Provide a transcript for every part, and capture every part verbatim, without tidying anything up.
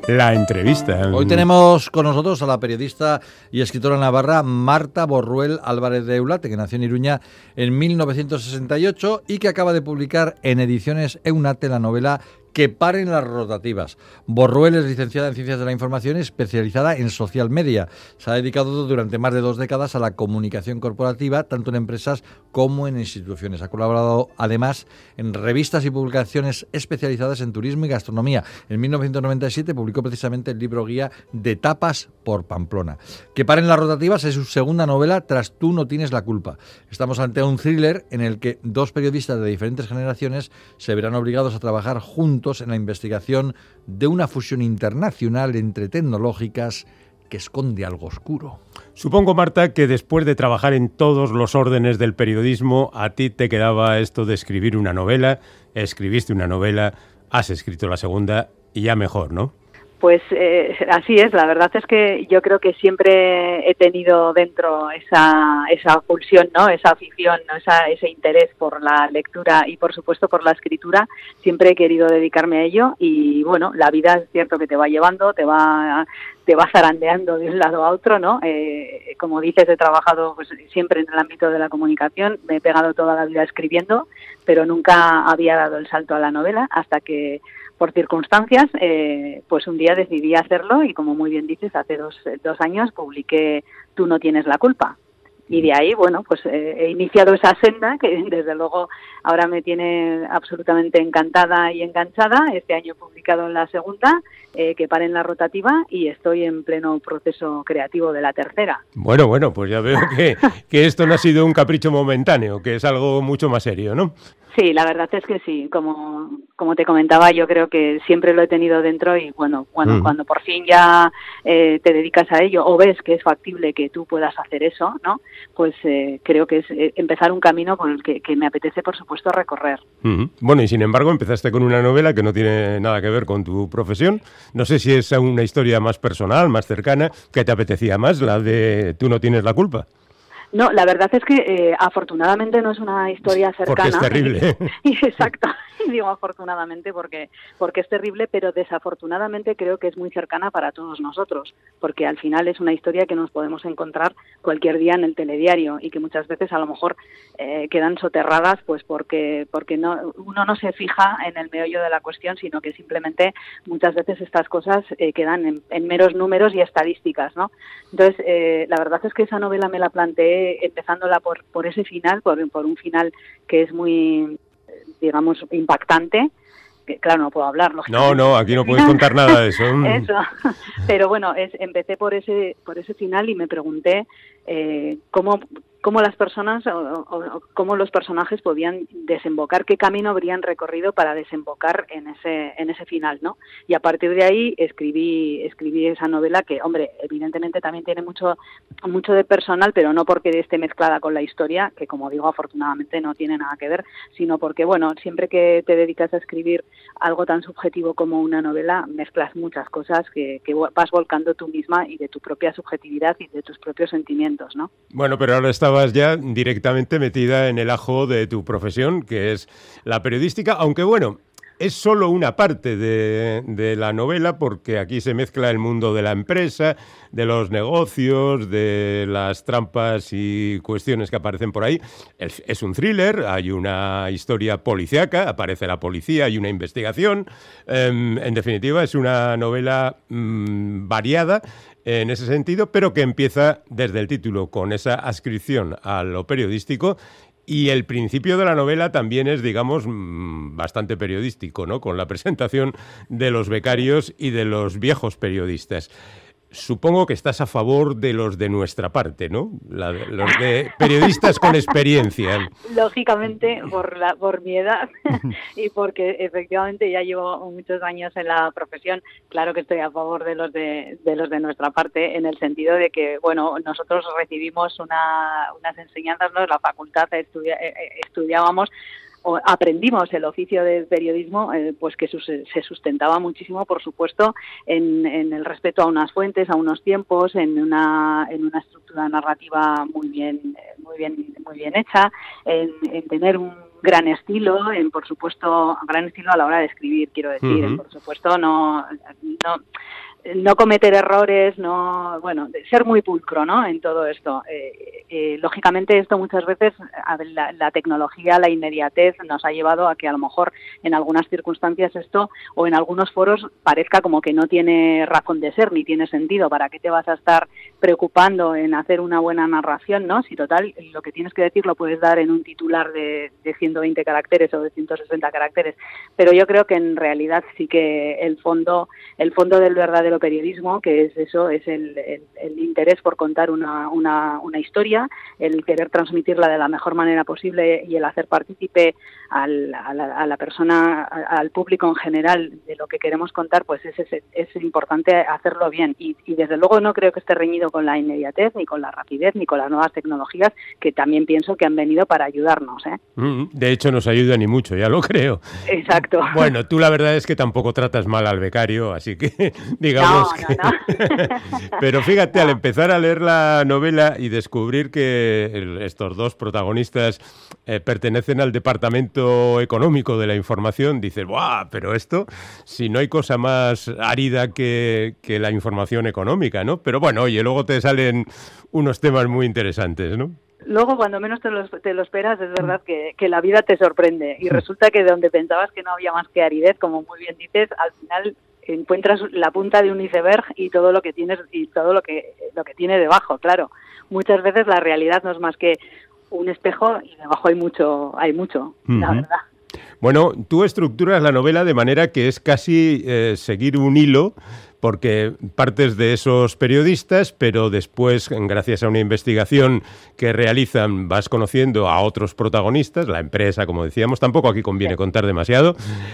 La entrevista. Hoy tenemos con nosotros a la periodista y escritora navarra Marta Borruel Álvarez de Eulate, que nació en Iruña en mil novecientos sesenta y ocho y que acaba de publicar en Ediciones Eunate la novela Que paren las rotativas. Borruel es licenciada en Ciencias de la Información y especializada en social media. Se ha dedicado durante más de dos décadas a la comunicación corporativa, tanto en empresas como en instituciones. Ha colaborado además en revistas y publicaciones especializadas en turismo y gastronomía. En mil novecientos noventa y siete publicó precisamente el libro guía de tapas por Pamplona. Que paren las rotativas es su segunda novela tras Tú no tienes la culpa. Estamos ante un thriller en el que dos periodistas de diferentes generaciones se verán obligados a trabajar juntos en la investigación de una fusión internacional entre tecnológicas que esconde algo oscuro. Supongo, Marta, que después de trabajar en todos los órdenes del periodismo, a ti te quedaba esto de escribir una novela, escribiste una novela, has escrito la segunda y ya mejor, ¿no? Pues eh, así es, la verdad es que yo creo que siempre he tenido dentro esa esa pulsión, ¿no? Esa afición, ¿no? Esa, ese interés por la lectura y por supuesto por la escritura. Siempre he querido dedicarme a ello y bueno, la vida es cierto que te va llevando, te va te va zarandeando de un lado a otro, ¿no? Eh, como dices, he trabajado pues siempre en el ámbito de la comunicación, me he pegado toda la vida escribiendo, pero nunca había dado el salto a la novela hasta que por circunstancias, eh, pues un día decidí hacerlo y como muy bien dices, hace dos, dos años publiqué Tú no tienes la culpa. Y de ahí, bueno, pues eh, he iniciado esa senda que desde luego ahora me tiene absolutamente encantada y enganchada. Este año he publicado la segunda, eh, Que paren la rotativa, y estoy en pleno proceso creativo de la tercera. Bueno, bueno, pues ya veo que, que esto no ha sido un capricho momentáneo, que es algo mucho más serio, ¿no? Sí, la verdad es que sí, como como te comentaba, yo creo que siempre lo he tenido dentro y bueno, bueno, mm. cuando por fin ya eh, te dedicas a ello o ves que es factible que tú puedas hacer eso, ¿no? Pues eh, creo que es eh, empezar un camino por el que, que me apetece, por supuesto, recorrer. Mm-hmm. Bueno, y sin embargo empezaste con una novela que no tiene nada que ver con tu profesión. No sé si es una historia más personal, más cercana, que te apetecía más, la de Tú no tienes la culpa. No, la verdad es que eh, afortunadamente no es una historia cercana. Porque es terrible. Exacto, digo afortunadamente porque porque es terrible, pero desafortunadamente creo que es muy cercana para todos nosotros, porque al final es una historia que nos podemos encontrar cualquier día en el telediario y que muchas veces a lo mejor eh, quedan soterradas pues porque porque no uno no se fija en el meollo de la cuestión, sino que simplemente muchas veces estas cosas eh, quedan en, en meros números y estadísticas, ¿no? Entonces, eh, la verdad es que esa novela me la planteé empezándola por, por ese final, por, por un final que es muy, digamos, impactante. Que, claro, no puedo hablar, No, no, aquí no puedes contar nada de eso. Eso. Pero bueno, es, empecé por ese por ese final y me pregunté eh, cómo cómo las personas o, o, o cómo los personajes podían desembocar, qué camino habrían recorrido para desembocar en ese en ese final, ¿no? Y a partir de ahí escribí escribí esa novela que, hombre, evidentemente también tiene mucho mucho de personal, pero no porque esté mezclada con la historia, que como digo, afortunadamente no tiene nada que ver, sino porque, bueno, siempre que te dedicas a escribir algo tan subjetivo como una novela, mezclas muchas cosas que, que vas volcando tú misma y de tu propia subjetividad y de tus propios sentimientos, ¿no? Bueno, pero ahora estabas ya directamente metida en el ajo de tu profesión, que es la periodística, aunque bueno, es solo una parte de, de la novela, porque aquí se mezcla el mundo de la empresa, de los negocios, de las trampas y cuestiones que aparecen por ahí. Es, es un thriller, hay una historia policíaca, aparece la policía, hay una investigación. Eh, en definitiva, es una novela mmm, variada en ese sentido, pero que empieza desde el título con esa adscripción a lo periodístico. Y el principio de la novela también es, digamos, bastante periodístico, ¿no? Con la presentación de los becarios y de los viejos periodistas. Supongo que estás a favor de los de nuestra parte, ¿no? La de, los de periodistas con experiencia. Lógicamente, por la por mi edad y porque efectivamente ya llevo muchos años en la profesión, claro que estoy a favor de los de, de los de nuestra parte, en el sentido de que, bueno, nosotros recibimos una, unas enseñanzas, ¿no? En la facultad estudia, estudiábamos o aprendimos el oficio del periodismo, eh, pues que su, se sustentaba muchísimo, por supuesto, en, en el respeto a unas fuentes, a unos tiempos, en una en una estructura narrativa muy bien muy bien muy bien hecha, en, en tener un gran estilo, en por supuesto, gran estilo a la hora de escribir, quiero decir, uh-huh. en, por supuesto no... no no cometer errores, no, bueno, ser muy pulcro, ¿no? En todo esto. Eh, eh, lógicamente esto muchas veces, la, la tecnología, la inmediatez nos ha llevado a que a lo mejor en algunas circunstancias esto o en algunos foros parezca como que no tiene razón de ser ni tiene sentido. ¿Para qué te vas a estar preocupando en hacer una buena narración, no? Si total, lo que tienes que decir lo puedes dar en un titular de, de ciento veinte caracteres o de ciento sesenta caracteres. Pero yo creo que en realidad sí que el fondo, el fondo del verdadero periodismo, que es eso, es el, el, el interés por contar una, una, una historia, el querer transmitirla de la mejor manera posible y el hacer partícipe al, a, la, a la persona, al público en general de lo que queremos contar, pues es, es, es importante hacerlo bien. Y, y desde luego no creo que esté reñido con la inmediatez, ni con la rapidez, ni con las nuevas tecnologías, que también pienso que han venido para ayudarnos, ¿eh? De hecho, nos ayudan y mucho, ya lo creo. Exacto. Bueno, tú la verdad es que tampoco tratas mal al becario, así que digamos no, que... no, no. Pero fíjate, no. Al empezar a leer la novela y descubrir que el, estos dos protagonistas eh, pertenecen al departamento económico de la información, dices, ¡buah! Pero esto, si no hay cosa más árida que, que la información económica, ¿no? Pero bueno, oye, luego te salen unos temas muy interesantes, ¿no? Luego, cuando menos te lo, te lo esperas, es verdad que, que la vida te sorprende y resulta que donde pensabas que no había más que aridez, como muy bien dices, al final encuentras la punta de un iceberg y todo lo que tienes y todo lo que lo que tiene debajo. Claro, muchas veces la realidad no es más que un espejo y debajo hay mucho, hay mucho, uh-huh. la verdad. Bueno, tú estructuras la novela de manera que es casi eh, seguir un hilo, porque partes de esos periodistas, pero después, gracias a una investigación que realizan, vas conociendo a otros protagonistas, la empresa, como decíamos, tampoco aquí conviene contar demasiado,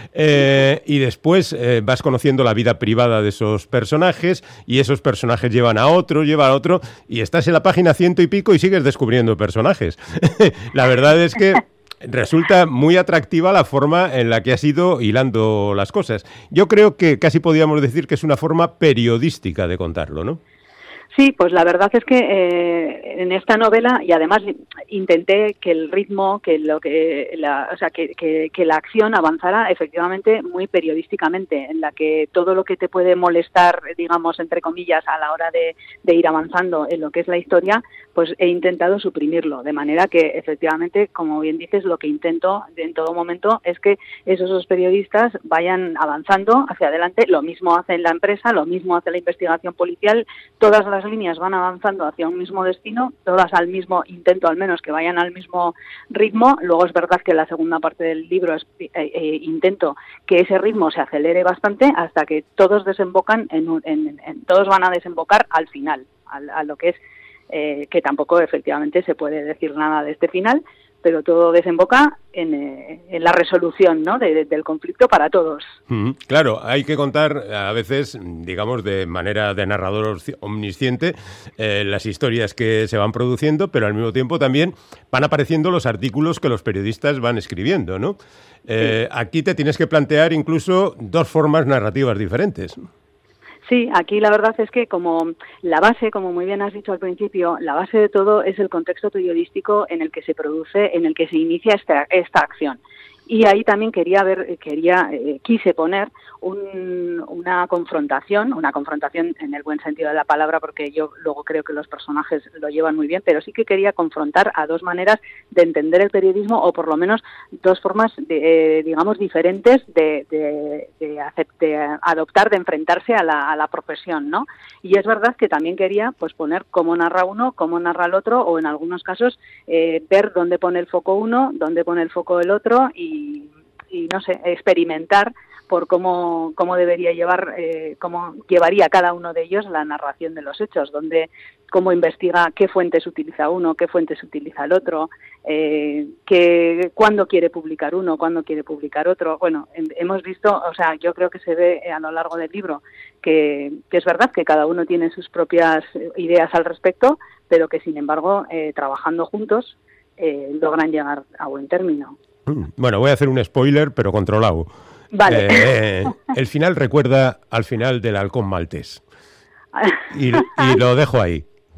eh, y después eh, vas conociendo la vida privada de esos personajes, y esos personajes llevan a otro, llevan a otro, y estás en la página ciento y pico y sigues descubriendo personajes. La verdad es que resulta muy atractiva la forma en la que has ido hilando las cosas. Yo creo que casi podríamos decir que es una forma periodística de contarlo, ¿no? Sí, pues la verdad es que eh, en esta novela, y además intenté que el ritmo, que lo que la, o sea, que, que, que la acción avanzara efectivamente muy periodísticamente, en la que todo lo que te puede molestar, digamos, entre comillas, a la hora de, de ir avanzando en lo que es la historia, pues he intentado suprimirlo, de manera que efectivamente, como bien dices, lo que intento en todo momento es que esos dos periodistas vayan avanzando hacia adelante. Lo mismo hace la empresa, lo mismo hace la investigación policial, todas las líneas van avanzando hacia un mismo destino, todas al mismo, intento al menos que vayan al mismo ritmo. Luego es verdad que la segunda parte del libro es, eh, eh, intento que ese ritmo se acelere bastante hasta que todos desembocan en, un, en, en todos van a desembocar al final, a, a lo que es eh, que tampoco efectivamente se puede decir nada de este final, pero todo desemboca en, eh, en la resolución, ¿no?, de, de, del conflicto para todos. Mm, claro, hay que contar a veces, digamos, de manera de narrador omnisciente, eh, las historias que se van produciendo, pero al mismo tiempo también van apareciendo los artículos que los periodistas van escribiendo, ¿no? Eh, sí. Aquí te tienes que plantear incluso dos formas narrativas diferentes. Sí, aquí la verdad es que como la base, como muy bien has dicho al principio, la base de todo es el contexto periodístico en el que se produce, en el que se inicia esta, esta acción. Y ahí también quería ver, quería, eh, quise poner un, una confrontación, una confrontación en el buen sentido de la palabra, porque yo luego creo que los personajes lo llevan muy bien, pero sí que quería confrontar a dos maneras de entender el periodismo, o por lo menos dos formas, de, eh, digamos, diferentes de, de, de, hacer, de adoptar, de enfrentarse a la, a la profesión, ¿no? Y es verdad que también quería, pues, poner cómo narra uno, cómo narra el otro, o en algunos casos eh, ver dónde pone el foco uno, dónde pone el foco el otro, y Y, y no sé, experimentar por cómo, cómo debería llevar, eh, cómo llevaría cada uno de ellos la narración de los hechos, donde cómo investiga qué fuentes utiliza uno, qué fuentes utiliza el otro, eh, que, cuándo quiere publicar uno, cuándo quiere publicar otro. Bueno, hemos visto, o sea, yo creo que se ve a lo largo del libro que, que es verdad que cada uno tiene sus propias ideas al respecto, pero que sin embargo, eh, trabajando juntos, eh, logran llegar a buen término. Bueno, voy a hacer un spoiler, pero controlado. Vale. Eh, el final recuerda al final del Halcón Maltés. Y, y lo dejo ahí.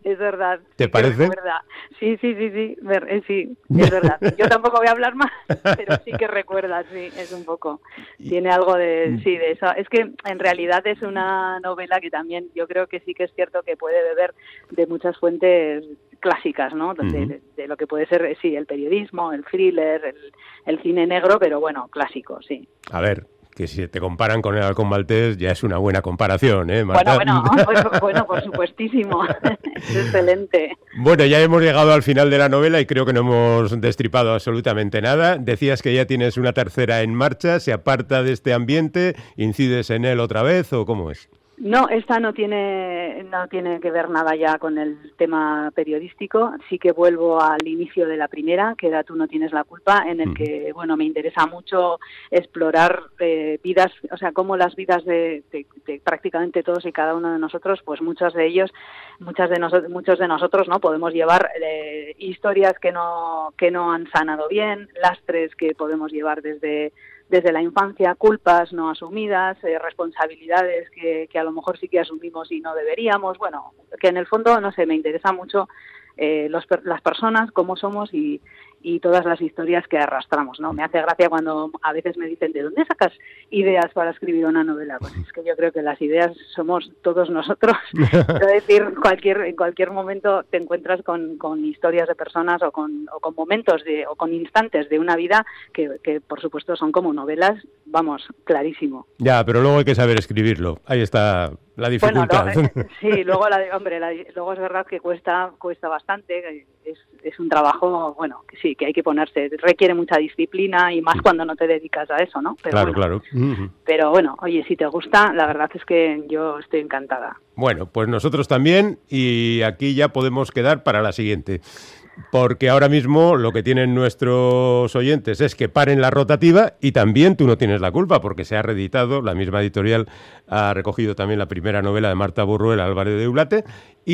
es verdad. ¿Te sí parece? Recuerda. Sí, sí, sí, sí, ver, eh, sí, es verdad. Yo tampoco voy a hablar más, pero sí que recuerda, sí, es un poco. Tiene algo de, sí, de eso. Es que en realidad es una novela que también yo creo que sí que es cierto que puede beber de muchas fuentes clásicas, ¿no? De, Uh-huh. de, de lo que puede ser, sí, el periodismo, el thriller, el, el cine negro, pero bueno, clásico, sí. A ver, que si te comparan con el Halcón Maltés ya es una buena comparación, ¿eh, Marta? Bueno, bueno, pues, bueno, por supuestísimo. Es excelente. Bueno, ya hemos llegado al final de la novela y creo que no hemos destripado absolutamente nada. Decías que ya tienes una tercera en marcha, ¿se aparta de este ambiente? ¿Incides en él otra vez o cómo es? No, esta no tiene no tiene que ver nada ya con el tema periodístico. Sí que vuelvo al inicio de la primera, que era Tú no tienes la culpa, en el uh-huh. que, bueno, me interesa mucho explorar eh, vidas, o sea, cómo las vidas de, de, de prácticamente todos y cada uno de nosotros, pues muchos de ellos, muchas de nosotros, muchos de nosotros, ¿no? Podemos llevar eh, historias que no que no han sanado bien, lastres que podemos llevar desde desde la infancia, culpas no asumidas, eh, responsabilidades que, que a lo mejor sí que asumimos y no deberíamos. Bueno, que en el fondo, no sé, me interesa mucho eh, los, las personas, cómo somos y, y todas las historias que arrastramos, ¿no? Me hace gracia cuando a veces me dicen, ¿de dónde sacas ideas para escribir una novela? Pues es que yo creo que las ideas somos todos nosotros. Es decir, cualquier, en cualquier momento te encuentras con, con historias de personas o con, o con momentos de, o con instantes de una vida que, que, por supuesto, son como novelas, vamos, clarísimo. Ya, pero luego hay que saber escribirlo. Ahí está la dificultad. Bueno, no, eh, sí, luego, la, hombre, la, luego es verdad que cuesta, cuesta bastante. Es, es un trabajo, bueno, que sí, que hay que ponerse, requiere mucha disciplina y más cuando no te dedicas a eso, ¿no? Pero claro, bueno, claro. Uh-huh. Pero bueno, oye, si te gusta, la verdad es que yo estoy encantada. Bueno, pues nosotros también, y aquí ya podemos quedar para la siguiente. Porque ahora mismo lo que tienen nuestros oyentes es que paren la rotativa y también Tú no tienes la culpa, porque se ha reeditado, la misma editorial ha recogido también la primera novela de Marta Borruel, Álvarez de Eulate,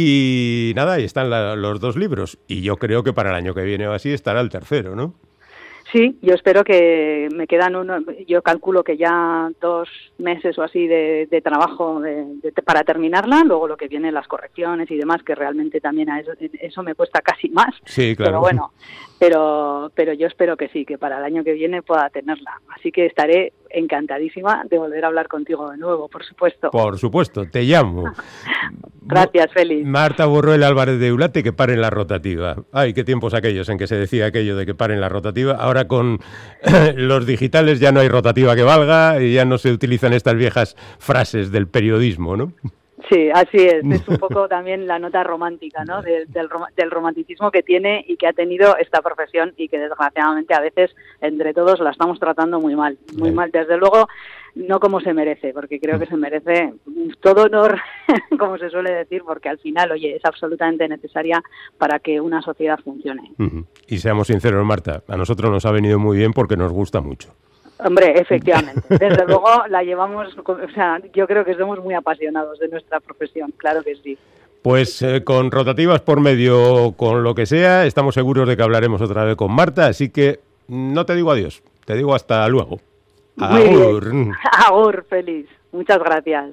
y nada, ahí están la, los dos libros. Y yo creo que para el año que viene o así estará el tercero, ¿no? Sí, yo espero que me quedan uno, yo calculo que ya dos meses o así de, de trabajo de, de, para terminarla, luego lo que viene, las correcciones y demás, que realmente también a eso, eso me cuesta casi más. Sí, claro. Pero bueno, pero, pero yo espero que sí, que para el año que viene pueda tenerla. Así que estaré encantadísima de volver a hablar contigo de nuevo, por supuesto. Por supuesto, te llamo. Gracias, Félix. Marta Borruel, Álvarez de Eulate, que paren la rotativa. Ay, qué tiempos aquellos en que se decía aquello de que paren la rotativa. Ahora con los digitales ya no hay rotativa que valga y ya no se utilizan estas viejas frases del periodismo, ¿no? Sí, así es. Es un poco también la nota romántica, ¿no? Del, del, del romanticismo que tiene y que ha tenido esta profesión y que desgraciadamente a veces entre todos la estamos tratando muy mal, muy mal. Desde luego, no como se merece, porque creo que se merece todo honor, como se suele decir, porque al final, oye, es absolutamente necesaria para que una sociedad funcione. Uh-huh. Y seamos sinceros, Marta, a nosotros nos ha venido muy bien porque nos gusta mucho. Hombre, efectivamente. Desde luego la llevamos, o sea, yo creo que somos muy apasionados de nuestra profesión, claro que sí. Pues eh, con rotativas por medio, con lo que sea, estamos seguros de que hablaremos otra vez con Marta, así que no te digo adiós, te digo hasta luego. Muy Agur. Bien. Agur, feliz. Muchas gracias.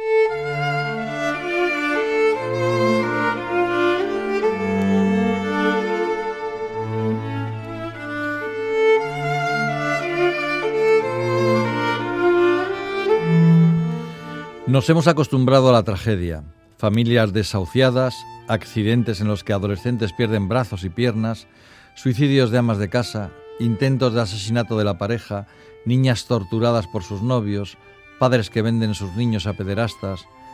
Nos hemos acostumbrado a la tragedia, familias desahuciadas, accidentes en los que adolescentes pierden brazos y piernas, suicidios de amas de casa, intentos de asesinato de la pareja, niñas torturadas por sus novios, padres que venden sus niños a pederastas,